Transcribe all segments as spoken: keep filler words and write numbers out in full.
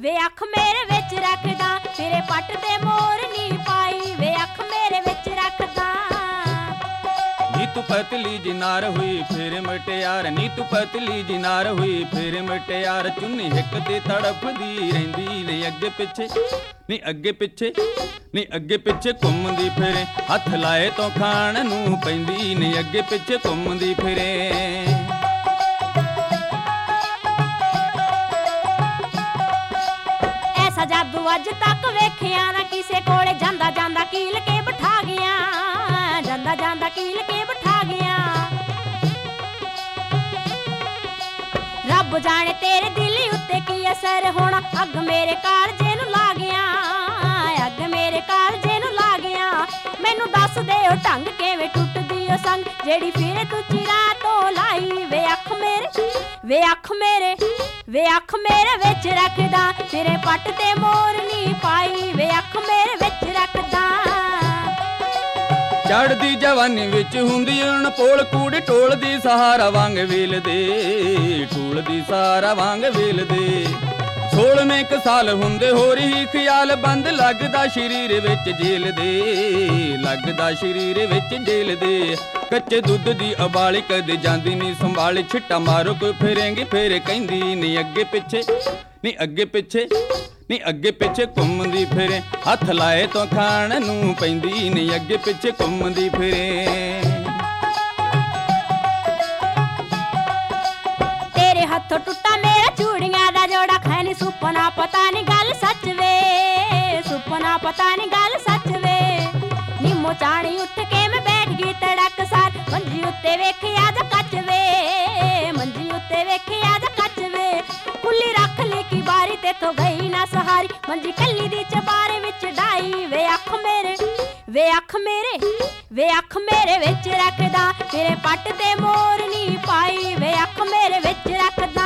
ਵੇ ਅੱਖ ਮੇਰੇ ਵਿੱਚ ਰੱਖਦਾ ਤੇਰੇ ਪੱਟ ਤੇ ਮੋਰ ਨੀ ਪਾਈ ਵੇ ਅੱਖ ਮੇਰੇ ਵਿੱਚ ਰੱਖਦਾ ਨੀ ਤੂੰ ਪਤਲੀ ਜਿਨਾਰ ਹੋਈ ਫੇਰ ਮਟਿਆਰ ਨੀ ਤੂੰ ਪਤਲੀ ਜਿਨਾਰ ਹੋਈ ਫੇਰ ਮਟਿਆਰ ਚੁੰਨੀ ਹਿੱਕ ਤੇ ਤੜਫਦੀ ਰਹਿੰਦੀ ਨੇ ਅੱਗੇ ਪਿੱਛੇ ਨੀ ਅੱਗੇ ਪਿੱਛੇ ਨੀ ਅੱਗੇ ਪਿੱਛੇ ਘੁੰਮਦੀ ਫਿਰੇ ਹੱਥ ਲਾਏ ਤੋਂ ਖਾਣ ਨੂੰ ਪੈਂਦੀ ਨੀ ਅੱਗੇ ਪਿੱਛੇ ਘੁੰਮਦੀ ਫਿਰੇ ਐਸਾ ਜਾਦੂ ਅੱਜ ਤੱਕ ਵੇਖਿਆ ਨਾ ਕਿਸੇ ਕੋਲੇ ਜਾਂਦਾ ਜਾਂਦਾ ਕੀਲ ਕੇ ਬਿਠਾ ਗਿਆ ਜਾਂਦਾ ਜਾਂਦਾ ਕੀਲ ਕੇ ਬਿਠਾ ਗਿਆ ਰੱਬ ਜਾਣੇ ਤੇਰੇ ਦਿਲ ਉੱਤੇ ਕੀ ਅਸਰ ਹੋਣਾ ਅੱਗ ਮੇਰੇ ਕਾਲਜੇ ਨੂੰ ਲਾ ਗਿਆ ਅੱਗ ਮੇਰੇ ਕਾਲਜੇ ਨੂੰ ਲਾ ਗਿਆ ਮੈਨੂੰ ਦੱਸ ਦੇ ਉਹ ਢੰਗ ਕਿਵੇਂ ਟੁੱਟਦੀ ਉਹ ਸੰਗ ਜਿਹੜੀ ਫਿਰ ਤੂੰ ਚਿਰਾਂ ਤੋਂ ਲਾਈ ਵੇ ਅੱਖ ਮੇਰੇ ਵੇ ਅੱਖ ਮੇਰੇ ਵੇ ਅੱਖ ਮੇਰੇ ਵਿੱਚ ਰੱਖਦਾ ਤੇਰੇ ਪੱਟ ਤੇ ਮੋਰ ਨੀ ਪਾਈ ਵੇ ਅੱਖ ਮੇਰੇ ਵਿੱਚ ਰੱਖਦਾ ਚੜਦੀ ਜਵਾਨੀ ਵਿੱਚ ਹੁੰਦੀ ਹੁਣ ਪੋਲ ਕੂੜ ਢੋਲਦੀ ਸਹਾਰਾ ਵਾਂਗ ਵੇਲਦੇ ਢੋਲਦੀ ਸਹਾਰਾ ਵਾਂਗ ਵੇਲਦੇ ਸੋਲਵੇਂ ਇੱਕ ਸਾਲ ਹੁੰਦੇ ਹੋਰ ਹੀ ਖਿਆਲ ਬੰਦ ਲੱਗਦਾ ਸ਼ਰੀਰ ਵਿੱਚ ਜੇਲ ਦੇ ਲੱਗਦਾ ਸ਼ਰੀਰ ਵਿੱਚ ਜੇਲ ਦੇ ਕੱਚੇ ਦੁੱਧ ਦੀ ਉਬਾਲੀ ਕਦੇ ਜਾਂਦੀ ਨਹੀਂ ਸੰਭਾਲ ਛਿੱਟਾ ਮਾਰੋ ਕੋਈ ਫਿਰੇਂਗੀ ਫੇਰ ਕਹਿੰਦੀ ਨੀ ਅੱਗੇ ਪਿੱਛੇ ਨੀ ਅੱਗੇ ਪਿੱਛੇ ਨੀ ਅੱਗੇ ਪਿੱਛੇ ਘੁੰਮਦੀ ਫਿਰੇ ਹੱਥ ਲਾਏ ਤੋਂ ਖਾਣ ਨੂੰ ਪੈਂਦੀ ਨੀ ਅੱਗੇ ਪਿੱਛੇ ਘੁੰਮਦੀ ਫਿਰੇ ਤੇਰੇ ਹੱਥੋਂ ਟੁੱਟਾ ਮੇਰਾ ਚੂੜੀਆਂ ਦਾ ਜੋੜਾ ਖੈਨੀ ਸੁਪਨਾ ਪਤਾ ਨੀ ਗੱਲ ਸੱਚ ਵੇ ਸੁਪਨਾ ਪਤਾ ਨੀ ਗੱਲ ਸੱਚ ਵੇ ਨਿੰਮੋ ਚਾਣੀ ਉੱਠ ਕੇ ਮੈਂ ਬੈਠ ਗਈ ਤੜਕ ਸਾਰ ਮੰਜੀ ਉੱਤੇ ਵੇਖਿਆ ਜਾ ਕੱਚ ਵੇ ਮੰਜੀ ਉੱਤੇ ਵੇਖਿਆ ਜਾ ਕੱਚ ਵੇ ਕੁੱਲੀ ਰੱਖ ਲਈ ਕੀ ਬਾਰੀ ਤੇ ਤੋਂ ਗਈ ਨਾ ਸਹਾਰੀ ਮੰਜੀ ਕੱਲੀ ਦੀ ਚਬਾਰੇ ਵਿੱਚ ਡਾਈ ਵੇ ਅੱਖ ਮੇਰੇ ਵੇ ਅੱਖ ਮੇਰੇ ਵੇ ਅੱਖ ਮੇਰੇ ਵਿੱਚ ਰੱਖਦਾ ਤੇਰੇ ਪੱਟ ਤੇ ਮੋਰ ਨੀ ਪਾਈ ਵੇ ਅੱਖ ਮੇਰੇ ਵਿੱਚ ਰੱਖਦਾ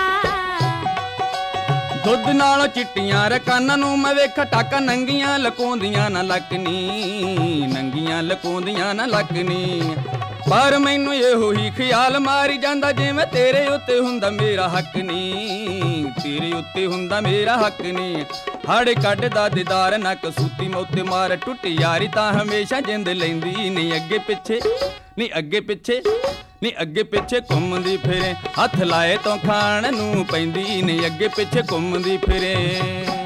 ਦੁੱਧ ਨਾਲ ਚਿੱਟੀਆਂ ਰਕਾਨਾਂ ਨੂੰ ਮੈਂ ਵੇਖ ਟੱਕ ਨੰਗੀਆਂ ਲਕੋਂਦੀਆਂ ਨਾ ਲੱਕਨੀ ਨੰਗੀਆਂ ਲਕੋਂਦੀਆਂ ਨਾ ਲੱਕਨੀ ਪਰ ਮੈਨੂੰ ਇਹੋ ਹੀ ਖਿਆਲ ਮਾਰੀ ਜਾਂਦਾ ਜਿਵੇਂ ਤੇਰੇ ਉੱਤੇ ਹੁੰਦਾ ਮੇਰਾ ਹੱਕ ਨੀ ਤੇਰੇ ਉੱਤੇ ਹੁੰਦਾ ਮੇਰਾ ਹੱਕ ਨੀ ਹਾੜੇ ਕੱਢਦਾ ਦੀਦਾਰ ਨਾ ਕਸੂਤੀ ਮੋਤੇ ਮਾਰ ਟੁੱਟੀ ਯਾਰੀ ਤਾਂ ਹਮੇਸ਼ਾ ਜਿੰਦ ਲੈਂਦੀ ਨੀ ਅੱਗੇ ਪਿੱਛੇ ਨੀ ਅੱਗੇ ਪਿੱਛੇ ਨੀ ਅੱਗੇ ਪਿੱਛੇ ਘੁੰਮਦੀ ਫਿਰੇ ਹੱਥ ਲਾਏ ਤੋਂ ਖਾਣ ਨੂੰ ਪੈਂਦੀ ਨੀ ਅੱਗੇ ਪਿੱਛੇ ਘੁੰਮਦੀ ਫਿਰੇ